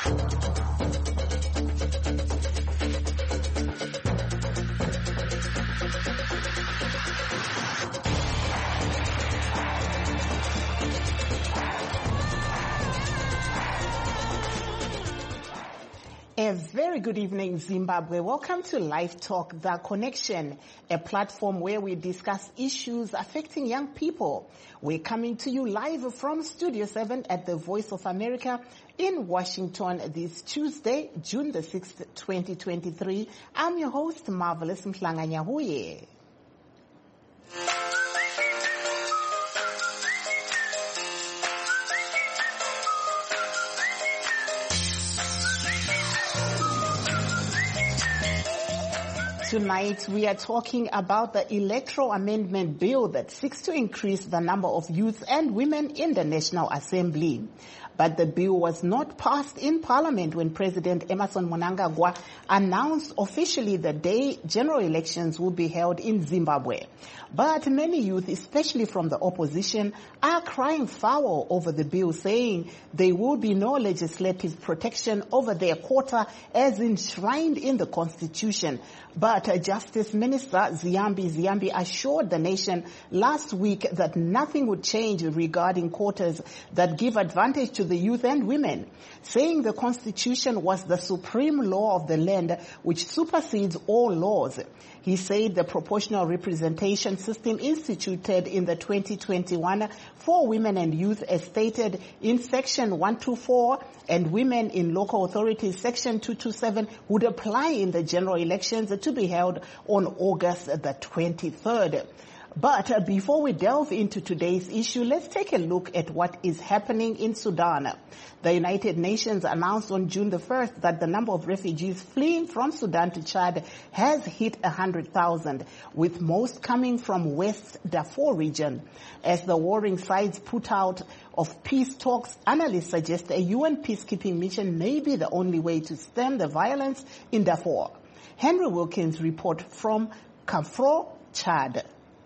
A very good evening, Zimbabwe. Welcome to Live Talk, The Connection, a platform where we discuss issues affecting young people. We're coming to you live from Studio 7 at the Voice of America in Washington this Tuesday, June the 6th, 2023. I'm your host, Marvelous Mhlanganyahuye. Tonight, we are talking about the Electoral Amendment Bill that seeks to increase the number of youth and women in the National Assembly. But the bill was not passed in Parliament when President Emmerson Mnangagwa announced officially the day general elections will be held in Zimbabwe. But many youth, especially from the opposition, are crying foul over the bill, saying there will be no legislative protection over their quota as enshrined in the Constitution. But Justice Minister Ziyambi assured the nation last week that nothing would change regarding quotas that give advantage to the youth and women, saying the Constitution was the supreme law of the land which supersedes all laws. He said the proportional representation system instituted in the 2021 for women and youth as stated in Section 124 and women in local authorities Section 227 would apply in the general elections to be held on August the 23rd. But before we delve into today's issue, let's take a look at what is happening in Sudan. The United Nations announced on June the 1st that the number of refugees fleeing from Sudan to Chad has hit 100,000, with most coming from West Darfur region. As the warring sides put out of peace talks, analysts suggest a UN peacekeeping mission may be the only way to stem the violence in Darfur. Henry Wilkins report from Kafro, Chad.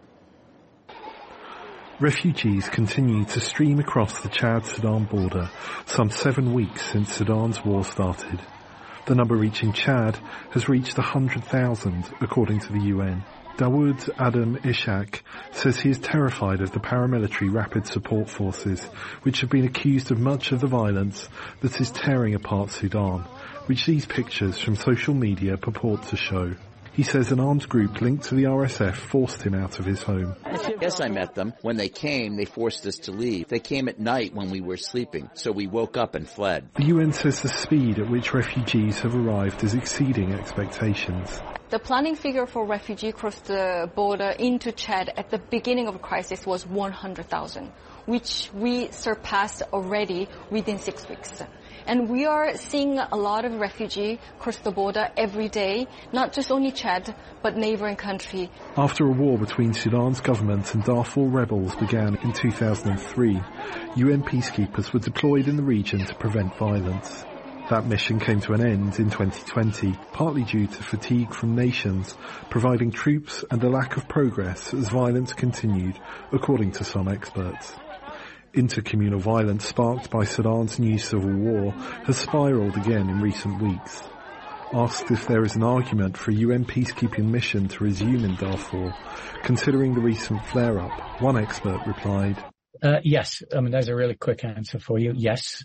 Refugees continue to stream across the Chad-Sudan border some 7 weeks since Sudan's war started. The number reaching Chad has reached 100,000, according to the UN. Dawood Adam Ishak says he is terrified of the paramilitary rapid support forces, which have been accused of much of the violence that is tearing apart Sudan, which these pictures from social media purport to show. He says an armed group linked to the RSF forced him out of his home. Yes, I met them. When they came, they forced us to leave. They came at night when we were sleeping, so we woke up and fled. The UN says the speed at which refugees have arrived is exceeding expectations. The planning figure for refugees across the border into Chad at the beginning of the crisis was 100,000, which we surpassed already within 6 weeks. And we are seeing a lot of refugees cross the border every day, not just only Chad, but neighboring country. After a war between Sudan's government and Darfur rebels began in 2003, UN peacekeepers were deployed in the region to prevent violence. That mission came to an end in 2020, partly due to fatigue from nations providing troops and a lack of progress as violence continued, according to some experts. Intercommunal violence sparked by Sudan's new civil war has spiraled again in recent weeks. Asked if there is an argument for a UN peacekeeping mission to resume in Darfur, considering the recent flare-up, one expert replied, Yes. There's a really quick answer for you. Yes.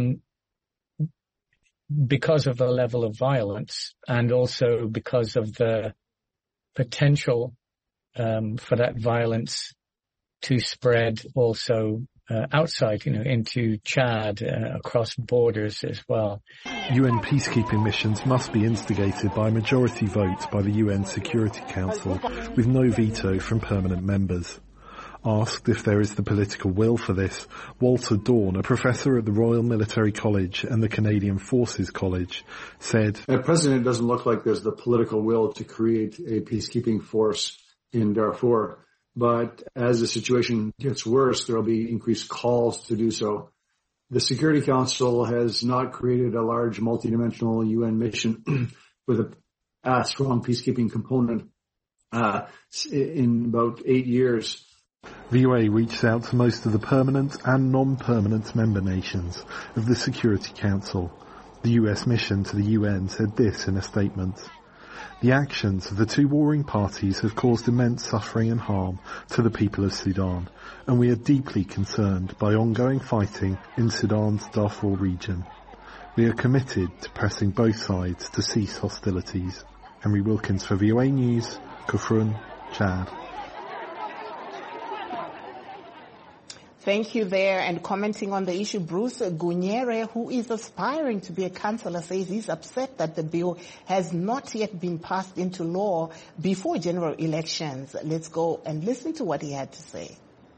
Because of the level of violence and also because of the potential for that violence to spread also outside, into Chad, across borders as well. UN peacekeeping missions must be instigated by a majority vote by the UN Security Council, with no veto from permanent members. Asked if there is the political will for this, Walter Dawn, a professor at the Royal Military College and the Canadian Forces College, said, At present, it doesn't look like there's the political will to create a peacekeeping force in Darfur. But as the situation gets worse, there will be increased calls to do so. The Security Council has not created a large multidimensional UN mission with a strong peacekeeping component in about 8 years. VOA reached out to most of the permanent and non-permanent member nations of the Security Council. The US mission to the UN said this in a statement. The actions of the two warring parties have caused immense suffering and harm to the people of Sudan, and we are deeply concerned by ongoing fighting in Sudan's Darfur region. We are committed to pressing both sides to cease hostilities. Henry Wilkins for VOA News, Kufrun, Chad. Thank you there. And commenting on the issue, Bruce Gunyere, who is aspiring to be a councillor, says he's upset that the bill has not yet been passed into law before general elections. Let's go and listen to what he had to say.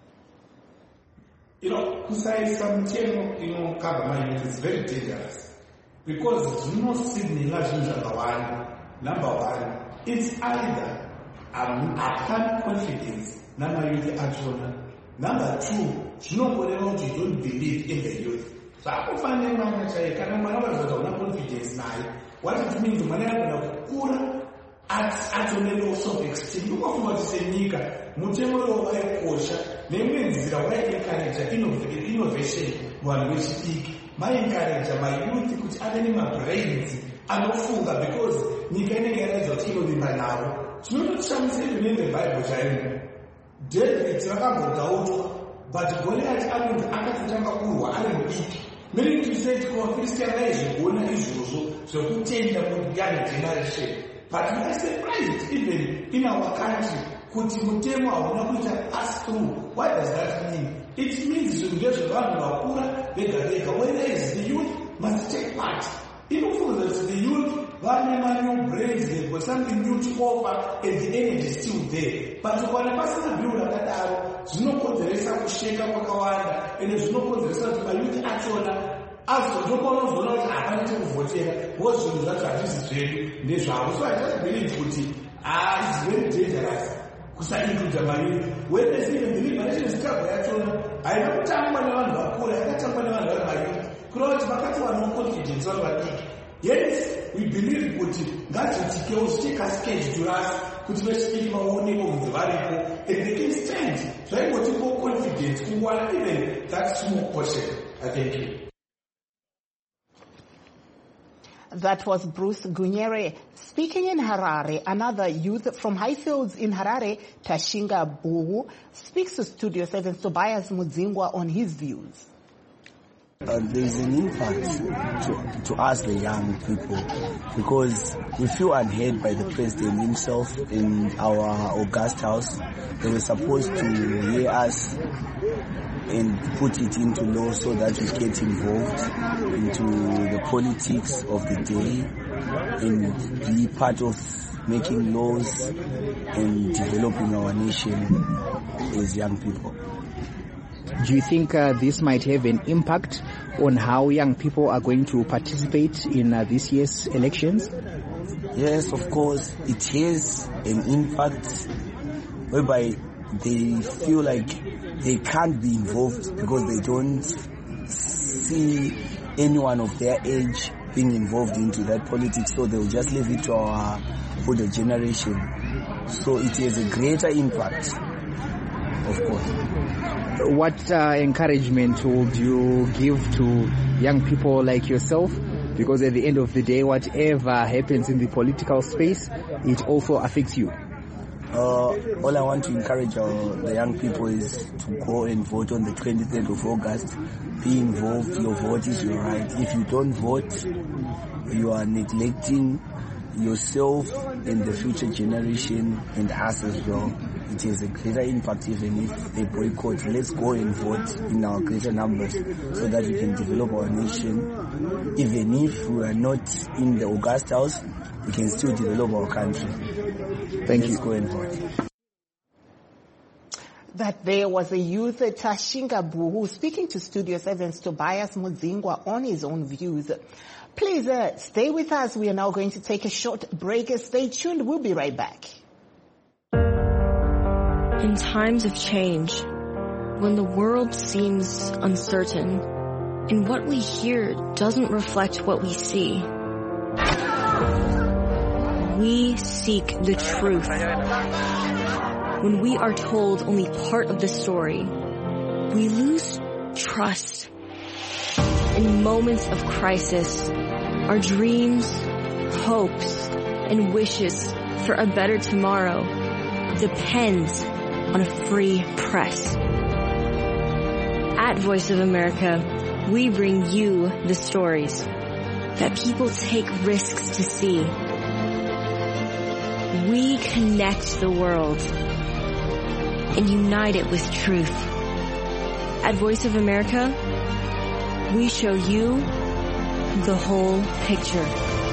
You know, kusayisa mutemo government is very dangerous because you know signal number one, it's either upon confidence, number youth actually. Number two, you don't believe in the youth. So I find them confidence now. What it means when I at a level of extreme, you of what is a nigger, Mutemo by Kosha, means the way encourage innovation, one which speak, my encourager, my youth, which are animal brains, are not full because Nikane Garage or Tino by now. So you not something in the Bible, David Rakabo but Goliath Alan Akatanga Kurwa Alan Peak. Meaning to say to Christianization, one is so who change the generation. But we are surprised even in our country, Kutimutema will not pass through. What does that mean? It means to get around Wakura, whether is the youth must take part. Even for the youth, one brains, they've got something new to offer, and the energy is still there. But when a person build like that, there's no cause the rest of shake up Wakawanda, and there's no cause the rest of the youth actually. As to the one who's not happening to vote, what's the result of this trade? So I just believe it's very dangerous. Because I include the money. When they see the liberation is covered, I don't tell one Wakura, I don't tell one my Cross Bakatu are no confidence on what yes, we believe that it kills take a sketch to us, could we speak my own name of the variable, and they can stand. So I want to go confidence who want even that small portion. I thank you. That was Bruce Gunyere. Speaking in Harare, another youth from Highfields in Harare, Tashinga Buhu, speaks to Studio 7's Tobias Mudzingwa on his views. There is an impact to us, the young people, because we feel unheard by the president himself in our August House. They were supposed to hear us and put it into law so that we get involved into the politics of the day and be part of making laws and developing our nation as young people. Do you think this might have an impact on how young people are going to participate in this year's elections? Yes, of course. It has an impact whereby they feel like they can't be involved because they don't see anyone of their age being involved into that politics, so they'll just leave it to our older generation. So it has a greater impact, of course. What encouragement would you give to young people like yourself? Because at the end of the day, whatever happens in the political space, it also affects you. All I want to encourage the young people is to go and vote on the 23rd of August. Be involved. Your vote is your right. If you don't vote, you are neglecting yourself and the future generation and us as well. It has a greater impact even if they boycott. Let's go and vote in our greater numbers so that we can develop our nation. Even if we are not in the August House, we can still develop our country. Thank you. Let's go and vote. That there was a youth, Tashinga Buhu, speaking to Studio 7's Tobias Mudzingwa on his own views. Please stay with us. We are now going to take a short break. Stay tuned. We'll be right back. In times of change, when the world seems uncertain, and what we hear doesn't reflect what we see, we seek the truth. When we are told only part of the story, we lose trust. In moments of crisis, our dreams, hopes, and wishes for a better tomorrow depends on a free press. At Voice of America, we bring you the stories that people take risks to see. We connect the world and unite it with truth. At Voice of America, we show you the whole picture.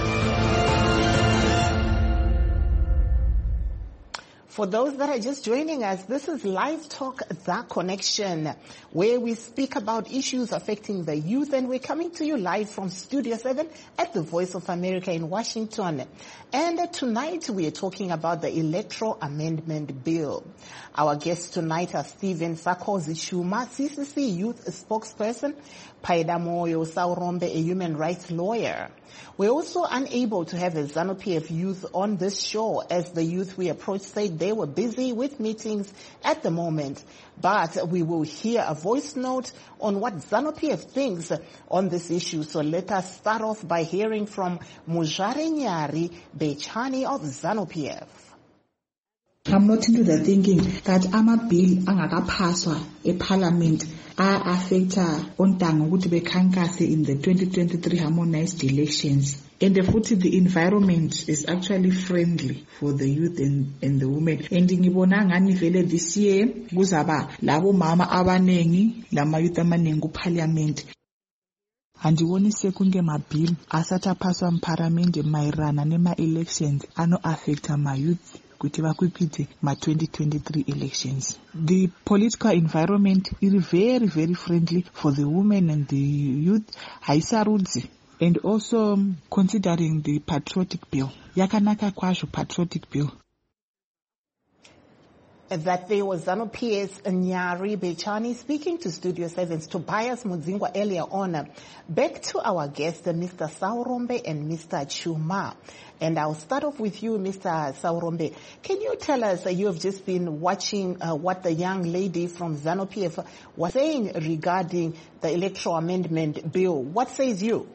For those that are just joining us, this is Live Talk, The Connection, where we speak about issues affecting the youth, and we're coming to you live from Studio 7 at the Voice of America in Washington. And tonight we are talking about the Electoral Amendment Bill. Our guests tonight are Stephen Sakosi Chuma, CCC Youth Spokesperson, Paida Moyo Saurombe, a human rights lawyer. We're also unable to have a ZANU-PF youth on this show, as the youth we approached said they were busy with meetings at the moment. But we will hear a voice note on what ZANU-PF thinks on this issue. So let us start off by hearing from Mujare Nyari Bechani of ZANU-PF. I'm not into the thinking that ama-bill angakaphaswa e-parliament affecta ontanga ukuthi bekhankase in the 2023 harmonized elections. And the environment is actually friendly for the youth and the women. And ngibona ngani vele this year kuzaba labo mama abanengi lama youth amanengi ku-parliament. Andiboni sekunge ma-bill asathapaswa mparliament mayirana nema-elections ano-affecta ma-youth kuti vakwikidze ma-2023 elections. The political environment is very, very friendly for the women and the youth. Haisarudzi. And also considering the patriotic bill. Yakanaka kwasho patriotic bill. That there was ZANU-PF's Nyari Bechani speaking to Studio 7's Tobias Mudzingwa earlier on. Back to our guests, Mr. Saurombe and Mr. Chuma. And I'll start off with you, Mr. Saurombe. Can you tell us, you have just been watching what the young lady from ZANU-PF was saying regarding the Electoral Amendment Bill. What says you?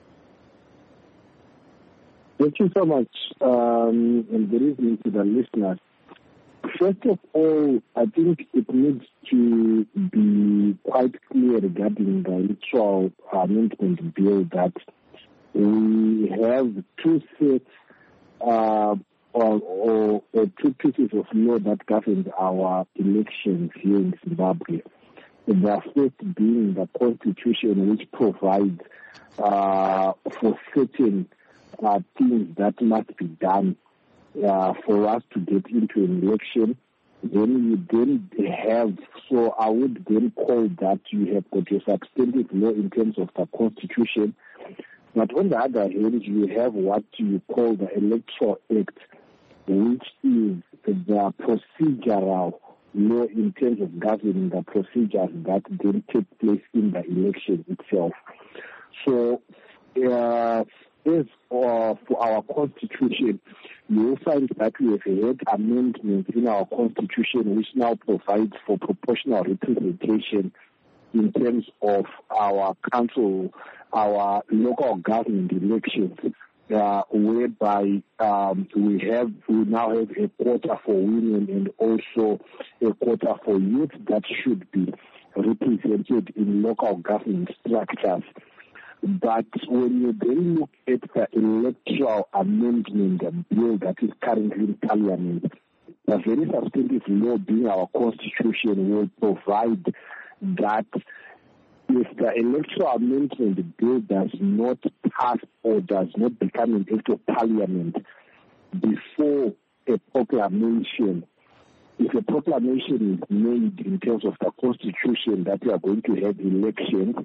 Thank you so much, and good evening to the listeners. First of all, I think it needs to be quite clear regarding the Electoral Amendment Bill that we have two sets or two pieces of law that govern our elections here in Zimbabwe. The first being the Constitution, which provides for certain things that must be done for us to get into an election. Then you then have, so I would then call that you have got a substantive law in terms of the Constitution. But on the other hand, you have what you call the Electoral Act, which is the procedural law in terms of governing the procedures that then take place in the election itself. So, as for our Constitution, you will find that we have had amendments in our Constitution which now provides for proportional representation in terms of our council, our local government elections, whereby we now have a quota for women and also a quota for youth that should be represented in local government structures. But when you then look at the Electoral Amendment Bill that is currently in Parliament, the very substantive law being our Constitution will provide that if the Electoral Amendment Bill does not pass or does not become an act of Parliament before a proclamation, if a proclamation is made in terms of the Constitution that we are going to have elections,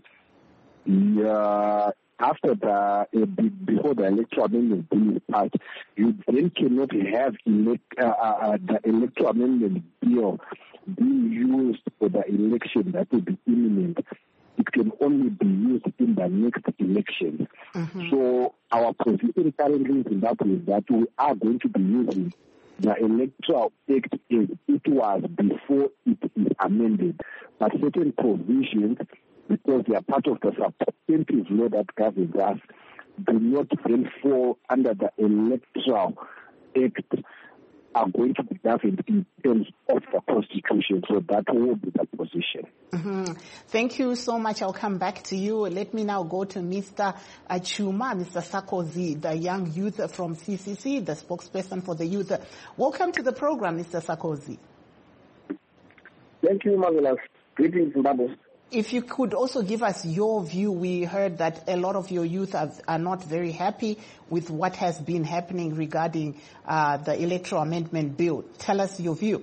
before the Electoral Amendment Bill is passed, you then cannot have the Electoral Amendment Bill being used for the election that will be imminent. It can only be used in the next election. Mm-hmm. So our position currently in Zimbabwe is that we are going to be using the Electoral Act as it was before it is amended. But certain provisions, because they are part of the substantive law that governs us, do not then fall under the Electoral Act are going to be governed in terms of the Constitution. So that will be the position. Mm-hmm. Thank you so much. I'll come back to you. Let me now go to Mr. Chuma, Mr. Sarkozy, the young youth from CCC, the spokesperson for the youth. Welcome to the program, Mr. Sarkozy. Thank you, Marvelous. Greetings, Zimbabwe. If you could also give us your view. We heard that a lot of your youth are not very happy with what has been happening regarding the electoral amendment bill. Tell us your view.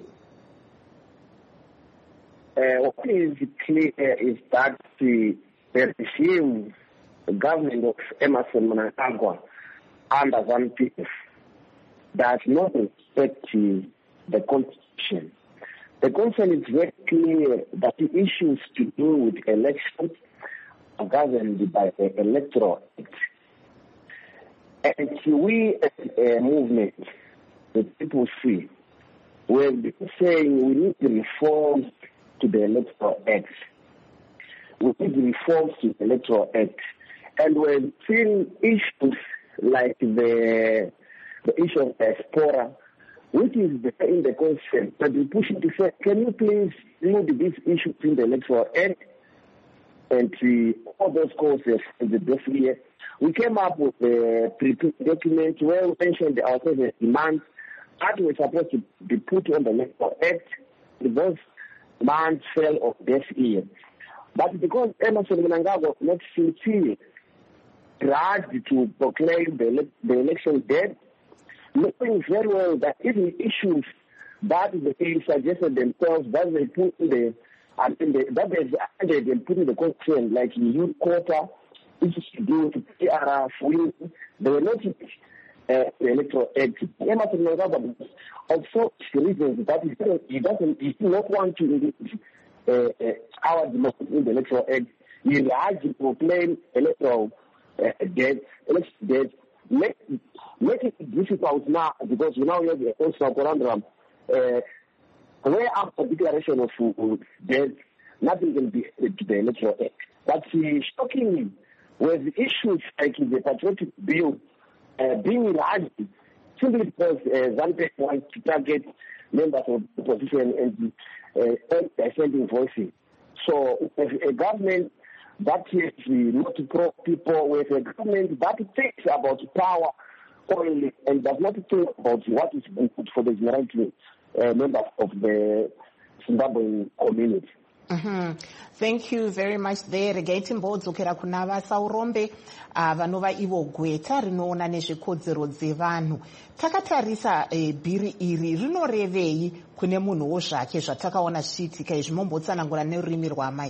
What is clear is that the regime, the government of Emmerson Mnangagwa under ZANU-PF does not respect the Constitution. The concern is very clear that the issues to do with elections are governed by the Electoral Act. And we as a movement, the people see, we're saying we need reforms to the Electoral Act. We need reforms to the Electoral Act. And we're seeing issues like the issue of diaspora, which is in the concept that we push to say, can you please include these issues in the Electoral Act? And all those causes in the dossier. We came up with a prepared document where we mentioned our demands that were supposed to be put on the Electoral Act. Those demands fell off this year. But because Emmerson Mnangagwa was not sincere, tried to proclaim the election dead, knowing very well that even issues that they suggested themselves, that they put in that they added and put in the constitution, like youth quota, issues to do with PRF, they were not the Electoral Act. Emmerson Mnangagwa, of such reasons that he does not want to engage our democracy in the Electoral Act. He had to proclaim electoral debt, make it difficult now because we now have the constitutional conundrum where after declaration of debt, nothing can be added to the Electoral Act. But shockingly, with issues like the patriotic bill being enlarged simply because ZANU-PF wants to target members of the opposition and sending voices. So with a government that is not pro people, with a government that thinks about power only and does not think about what is good for the generality members of the Zimbabwean community. Mm-hmm. Thank you very much there. Gaitimbodzokera kuna vasaurombe vanova ivo gweta rinoona nezvekodzero dzevanhu. Takatarisa bhiri iri rinorevei kune munhuwo zvake zvatakaona zvichiitika izvi mombotsanangura nerurimi rwamai.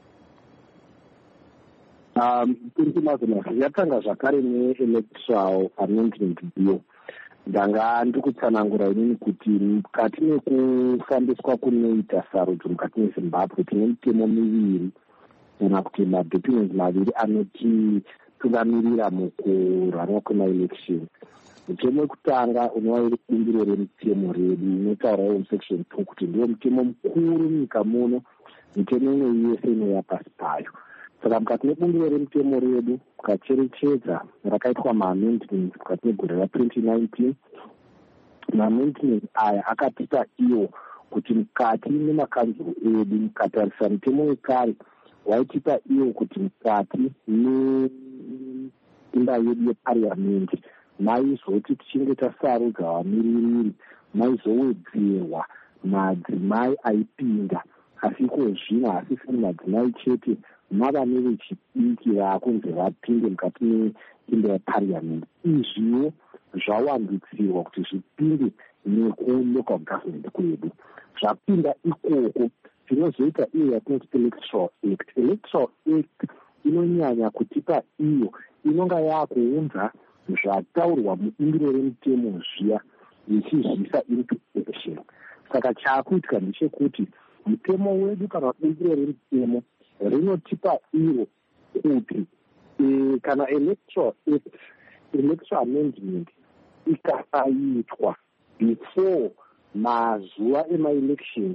Yatanga zvakare ne-electoral amendment bill. Ndanga ndikutsanangura inini kuti mukati mekufambiswa kunoita sarudzo mukati meZimbabwe tine mitemo miviri kana kuti madocuments maviri anotitungamirira mukurarwa kwemaelection. Mutemo wekutanga unova bumbiro remutemo redu inotaurawo musection 2 kuti ndiwo mutemo mukuru munyika muno, mitemo imwe yese inouya pasi payo. Saka mukati mebumbiro remutemo redu mukacherechedza rakaitwa maamendments mukati megore ra2019, maamendments aya akatipa iwo kuti mukati memakanzuro edu mukatarisa mutemo wekare waitipa iwo kuti mukati meimba yedu yeparliamendi maizoti tichinge tasarudza vamiririri maizowedzerwa madzimai aipinda, asi kozvino hasisi madzimai chete navane vechidiki vakunzi vapinde mukati meimba yeparliament. Izviwo zvawandutsirwa kuti zvipinde nekulocal government kwedu. Zvapinda ikoko tinozoita iyo yatinoti electoral act. Electoral act inonyanya kutipa iyo inonga yakuunza zvataurwa mubumbiro remutemo zviya ichizvisa into action. Saka chaakuitika ndechekuti mutemo wedu kana bumbiro remutemo rinotipa iro kuti kana electoral amendment ikasaitwa before mazuva emaelection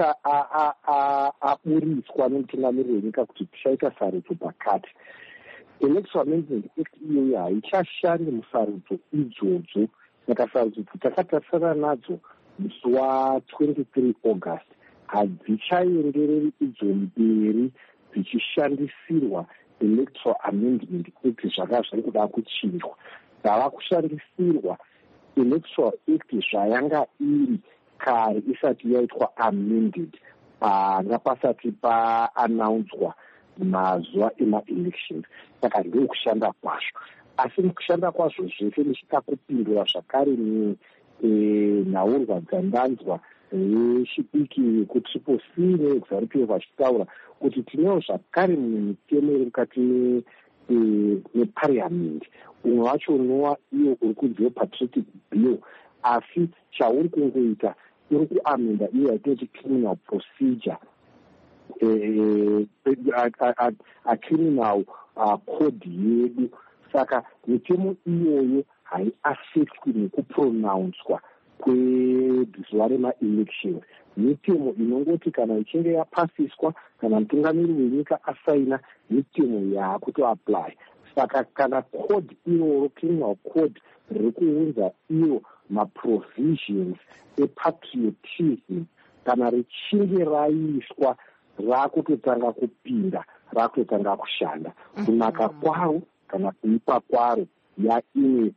aburiswa nemutungamiriri wenyika kuti tichaita sarudzo pakati, electoral amendment act iyoyo haichashandi musarudzo idzodzo. Saka sarudzo takatarisana nadzo musi wa23 August hadzichaendereri idzo mberi dzichishandisirwa electoral amendment act zvakazvari kuda kuchinjwa. Dzava kushandisirwa electoral act zvayanga iri kare isati yaitwa amended panga pasati paanaunswa mazuva ema-elections. Saka ndiko kushanda kwazvo. Asi mukushanda kwazvo zvese ndichida kupindura zvakare nhaurwa dzandanzwa rechidiki kutriple C neexecutive vachitaura kuti tinewo zvakare mitemo iri mukati meparliament. Umwe wacho unova iyo uri kunziwa patriotic bill, asi chauri kungoita uri kuamenda iyo yatinoti criminal procedure, a criminal code yedu. Saka mitemo iyoyo haiaffectwi nekupronouncwa kwezuva rema-elections. Mitemo inongoti kana ichinge yapasiswa, kana mutungamiri wenyika asaina, mitemo yaakutoapply. Saka kana code iroro, criminal code, riri kuunza iyo maprovisions epatriotism, kana richinge raiswa raakutotanga kupinda, raakutotanga kushanda. Kunaka kwaro kana kuipa kwaro yaine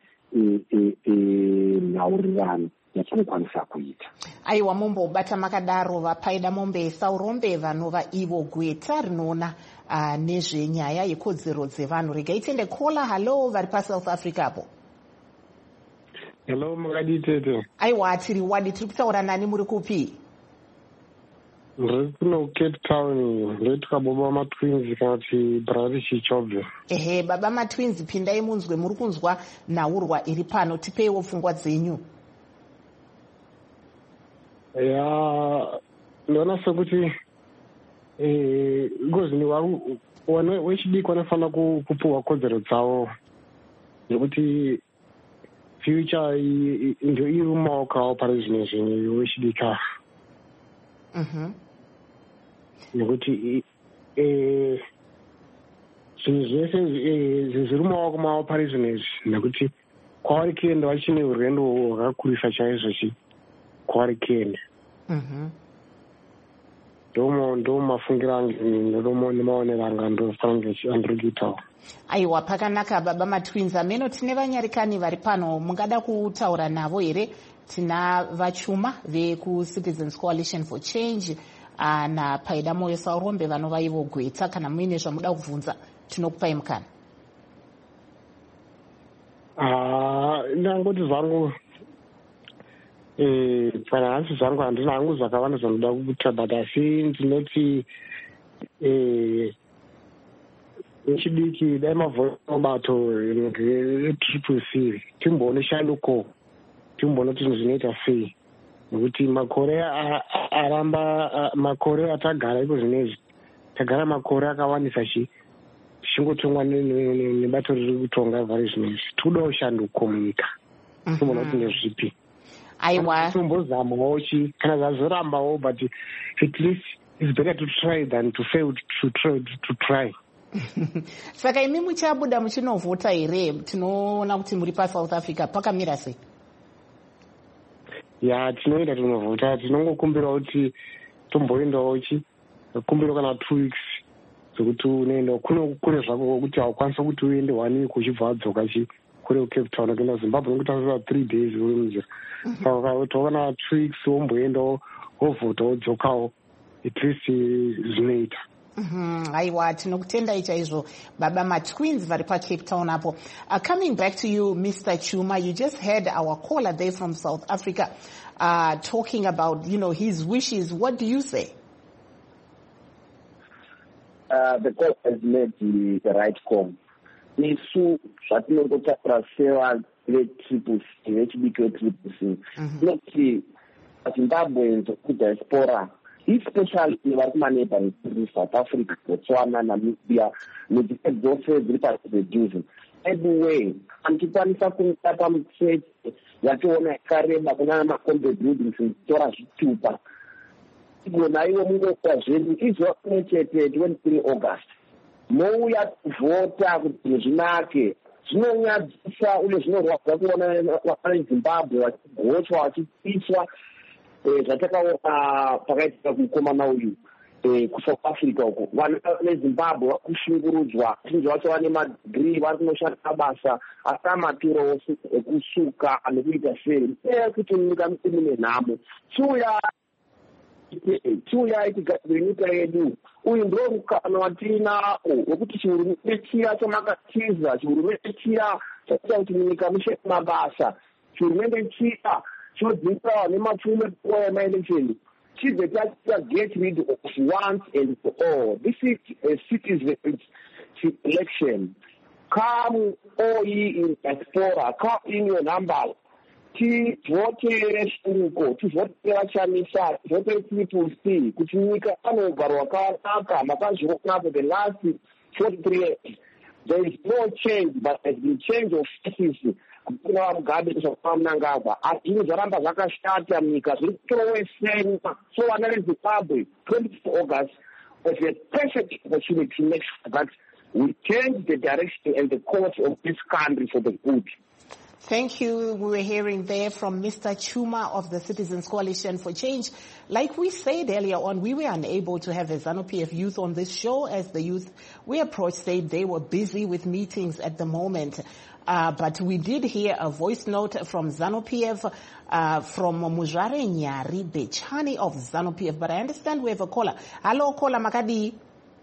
nhaurirano yatinokwanisa kuita. Aiwa, mumbobata makadaro vapaida mombe saurombe vanova ivo gweta rinoona nezvenyaya yekodzero dzevanhu. Regai tende kola. Hallo, vari paSouth Africa apo. Hello, mukadi tete. Aiwa, tiri wadi. Tiri kutaura nani, muri kupi? Ndiri kuno Cape Town. Ndoitika baba matwins kana kuti brother Chichobve. Ehe, baba matwins, pindai munzwe. Muri kunzwa nhaurwa iri pano. Tipeiwo pfungwa dzenyu. Ya, ndona sekuti gozi wechidiki vanofanira kupuwa kodzero dzavo, nekuti future ndio iri mumaoko avo pari zvino zvino wechidika. Nekuti zvinhu zvese zviri mumaoko mavo pari zvino izvi, nekuti kwavari kuenda vachine urwendo hwakakurisa chaizvo kwavari kuenda. Ndo mafungira angu nemaonero anga andiri kuitawo. Aiwa, pakanaka baba matwins. Ameno tine vanyarikani vari pano, mungada kutaura navo here? Tina vachuma vekuCitizens Coalition for Change napaida moyo saurombe vanova ivo gweta. Kana muine zvamuda kubvunza tinokupai mukana. Ndangoti zvangu kana hanzi zvangu handina hangu zvakawanda zvanoda kuita, but asi ndinoti wechidiki dai mavhoi mabato retriple C timboone shanduko, timboona kuti zvinhu zvinoita sei, nekuti makore aramba makore atagara iko zvinezvi tagara makore akawandisa chingotongwa nebato riri kutonga vari zvinezvi. Todawo shanduko munyika, timboona kuti ndezvipi. Aiwa, tombozamawo kana zvazorambawo, but at least it's better to try than to fail to try. Saka imi muchabuda muchinovhota here? Tinoona kuti muri paSouth Africa, pakamira sei? Ya, tinoenda tinovhota. Tinongokumbira kuti tomboendawo kumbira kana 2 weeks zvokuti unoenda kune zvako kuti haukwanisa kuti uende 1 week uchibva wadzoka kure kuCape Town kuenda Zimbabwe nekuti asvika 3 days uri munzira. Saka toona 2 weeks womboendawo wovhota wodzokawo, at least zvinoita. Aiwa, tinokutendai chaizvo baba matwins vari paCape Town apo. Coming back to you, Mr. Chuma, you just heard our caller there from South Africa talking about, his wishes. What do you say? The court has made the right call. Isu zvatinongotaura sevatriple C, vechidiki vetriple C, tinoti Zimbabwe kudiaspora, especially vari kumaneighboring South Africa, Botswana, Namibia, nedzimwe dzose dziri pasi pedhuze. Anyway, tikwanisa kuita pamutsetse yationa yakareba kunana makombe buildings nekutora zvitupa. Igona iwo mungokuwa zvedu izwa kumwe chete 23 August. mouya kuvhota kuti zvinake zvinonyadzisa uye zvinorwadza kuona vana vezimbabwe vachigochwa vachipiswa zvatakaona pakaitika kumukomana uyu kuSouth Africa uko. Vana vezimbabwe vakushungurudzwa vazhinji vacho vane madhigirii vari kunoshanda mabasa asina maturo ekusuka nekuita sei kuti nyika mune nhamo. Chiuyai tigadzire nyika yedu. Uyu ndiwo mukana watinawo wekuti chihurumende chiya chamakatiza, chihurumende chiya chaita kuti munyika mushe mabasa, chihurumende chiya chodzinga nemapfumo ekuya emaelection chibve get rid of once and for all. This is a citizen's election. Come all ye in diaspora, come in your numbers. Tivhotera shunguko, tivhotera chamisa, tivhotera people see kuti nyika anogara wakanaka makazviona for the last 43 years. There is no change, but there has been change of faces. Kuna Mugabe kusakwa Mnangagwa. Azvinhu zvaramba zvakashata munyika zviri kutorowesena. So vana veZimbabwe, 24 August was a perfect opportunity to make sure that we change the direction and the course of this country for the good. Thank you. We were hearing there from Mr. Chuma of the Citizens Coalition for Change. Like we said earlier on, we were unable to have a ZANU-PF youth on this show as the youth we approached said they were busy with meetings at the moment. But we did hear a voice note from ZANU-PF, from Muzare Nyari Bechani of ZANU-PF. But I understand we have a caller. Hello, caller Makadi.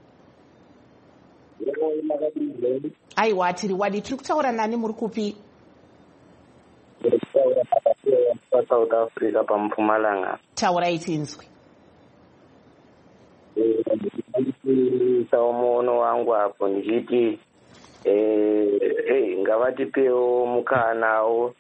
Aiwa, tiri wadi tukutaura nani murukupi? South Africa paMpumalanga. Taura itinzwi. Saumono wangu hapo nditi ngavatipewo mukanawo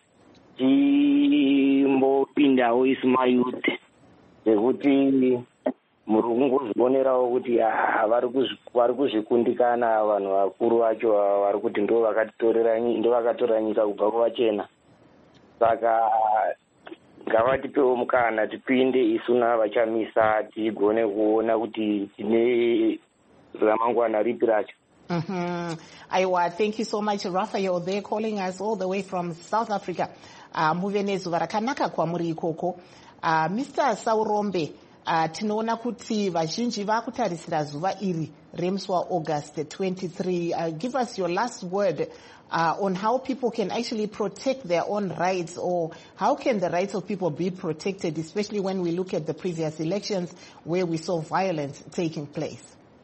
timbopindawo isima youth nekuti muri kungozvionerawo kuti vari kuzvikundikana vanhu vakuru vacho vari kuti ndo vakatora nyika kubva kuvachena. Saka ngavatipewo mukana tipinde isu navachamisa tigone kuona kuti tine ramangwana ripi racho. Aiwa, thank you so much, Rafa. You're there calling us all the way from South Africa. Muve nezuva rakanaka kwamuri ikoko. Mr. Saurombe, tinoona kuti vazhinji vakutarisira zuva iri remusi waAugust 23. Give us your last word on how people can actually protect their own rights, or how can the rights of people be protected, especially when we look at the previous elections where we saw violence taking place.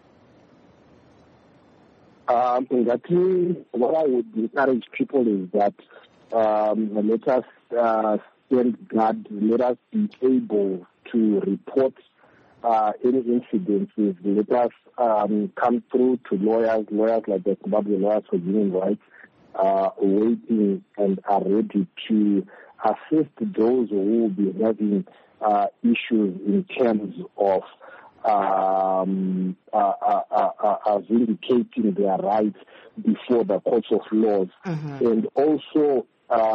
What I would encourage people is that let us stand guard, let us be able to report any incidences, let us come through to lawyers like the Zimbabwe Lawyers for Human Rights, waiting and are ready to assist those who will be having issues in terms of vindicating their rights before the courts of laws. And also,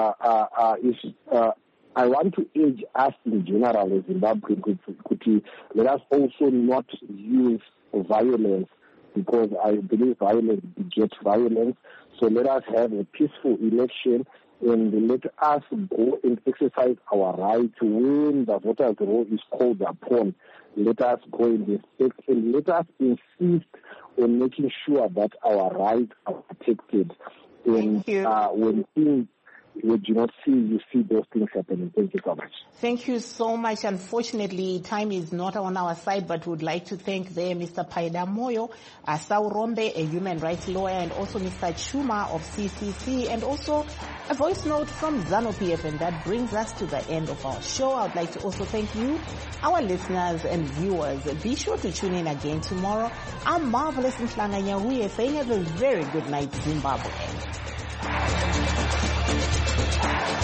I want to urge us in general as Zimbabwe, let us also not use violence, because I believe violence begets violence. So let us have a peaceful election and let us go and exercise our rights when the voters' roll is called upon. Let us go and respect and let us insist on making sure that our rights are protected. And when things we do not see, you see those things happening. Thank you so much. Thank you so much. Unfortunately, time is not on our side, but would like to thank there Mr. Paida Moyo, Saurombe, a human rights lawyer, and also Mr. Chuma of CCC, and also a voice note from ZANU-PF. And that brings us to the end of our show. I would like to also thank you, our listeners and viewers. Be sure to tune in again tomorrow. I'm Marvelous Mhlanga Nyahuye saying have a very good night, Zimbabwe.